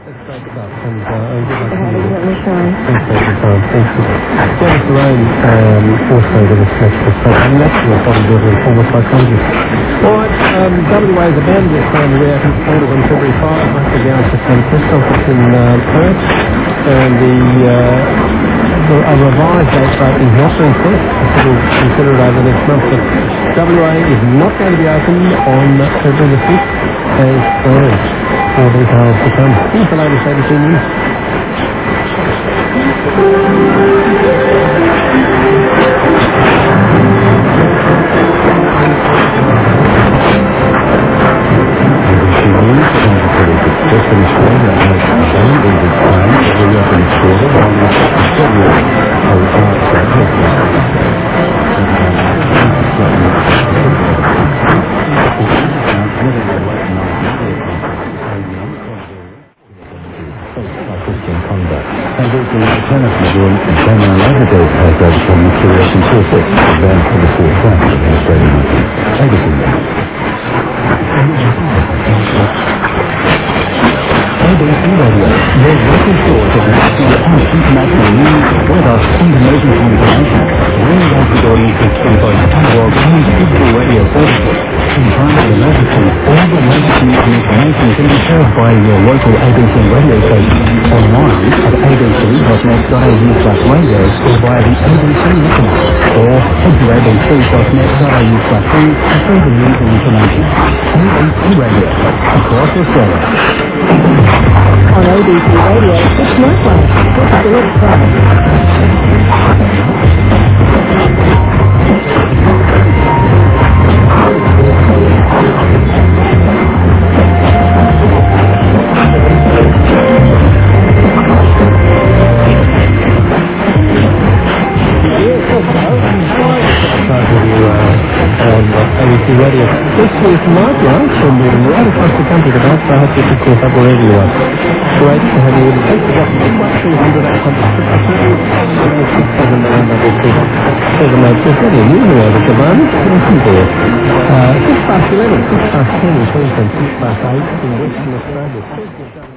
That's great stuff, and I'll get back to you. Thanks, Thank you. Dennis Lane also with us next to psychometric, a bodybuilder and former psychologist. All right, WA is a band that's going to be out in Florida on February 5, once again to some press conference in Perth, and a revised date for opening is not being set. We'll consider it over the next month, but WA is not going to be open on February the 5th as planned. More details to come. Here's the latest ABC News. Just in Australia, Christian conduct. And also the alternative room, General Aggregate has overcome Materials and Sources, advanced to the fourth class of the Australian market. ABC Radio, your local source of national and international news, weather, and emergency information. We're wanted audiences through both analog and digital radio services. In times of emergency, all the latest news and information can be served by your local ABC radio station, online at abc.net.au/radio or via the ABC Internet, or head to abc.net.au/news to see the news and information. ABC Radio, across Australia. On ABC Radio, it's Smartwatch. It's Philip Pratt. ABC Radio. This is Mark Young from right across the country today, so I hope you can call up wherever you are. Great to have you with us. Thanks for watching. 200 usually over at the moment. Listen to it. 6 past 11, 6 past 10 in Queensland, 6 past 8 in Western Australia.